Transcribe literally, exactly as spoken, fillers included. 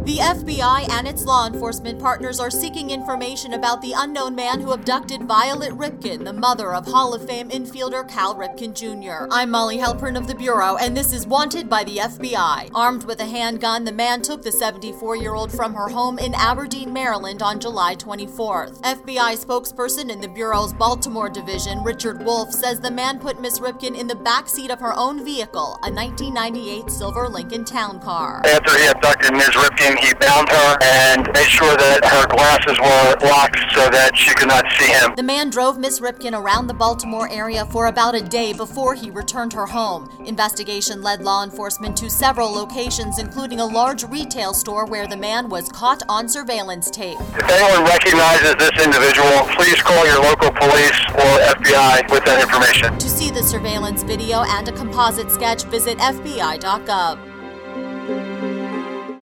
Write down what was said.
The F B I and its law enforcement partners are seeking information about the unknown man who abducted Violet Ripken, the mother of Hall of Fame infielder Cal Ripken Junior I'm Molly Halpern of the Bureau, and this is Wanted by the F B I. Armed with a handgun, the man took the seventy-four-year-old from her home in Aberdeen, Maryland on July twenty-fourth. F B I spokesperson in the Bureau's Baltimore division, Richard Wolf, says the man put Miss Ripken in the back seat of her own vehicle, a nineteen ninety-eight silver Lincoln Town Car. After he abducted Miz Ripken, he bound her and made sure that her glasses were locked so that she could not see him. The man drove Miss Ripken around the Baltimore area for about a day before he returned her home. Investigation led law enforcement to several locations, including a large retail store where the man was caught on surveillance tape. If anyone recognizes this individual, please call your local police or F B I with that information. To see the surveillance video and a composite sketch, visit F B I dot gov.